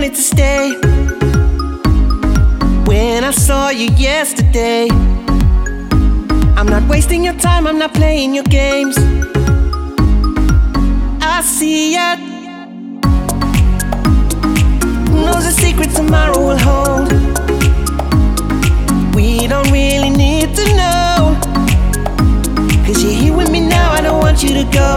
wanted to stay. When I saw you yesterday, I'm not wasting your time, I'm not playing your games. I see ya. Who knows the secret tomorrow will hold? We don't really need to know. 'Cause you're here with me now, I don't want you to go.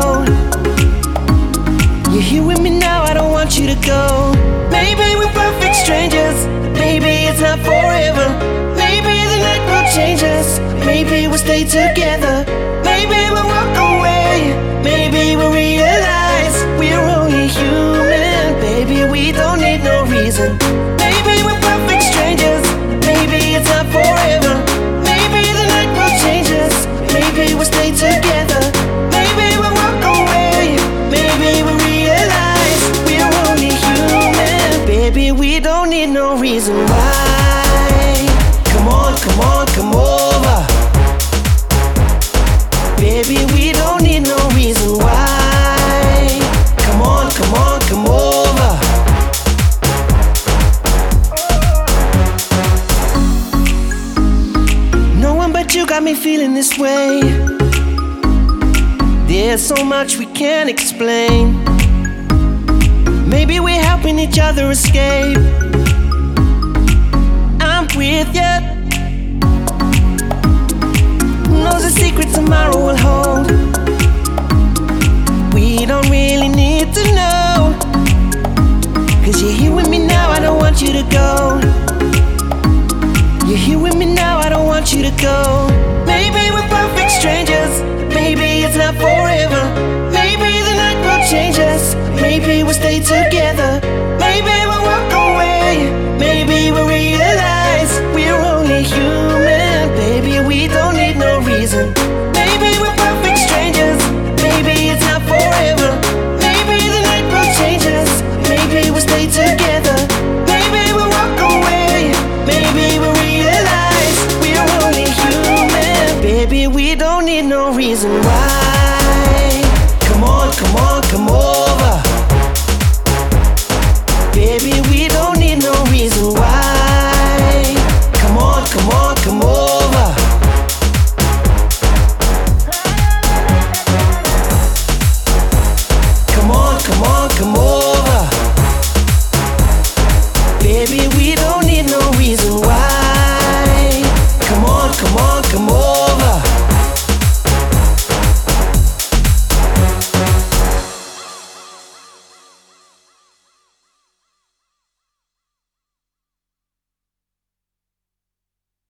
You're here with me now, I don't want you to go. Maybe we're perfect strangers, maybe it's not forever. Maybe the night will change us, maybe we'll stay together. Maybe we'll walk away, maybe we'll realize we're only human. Baby, we don't need no reason. Maybe we're perfect strangers, maybe it's not forever. Maybe the night will change us, maybe we'll stay together. Maybe we'll walk away, maybe we'll realize we're only human. Baby, we don't need no reason why. Come on, come on, come over. Baby, we don't need no reason why. Come on, come on, come over. No one but you got me feeling this way. There's so much we can't explain. Maybe we're helping each other escape.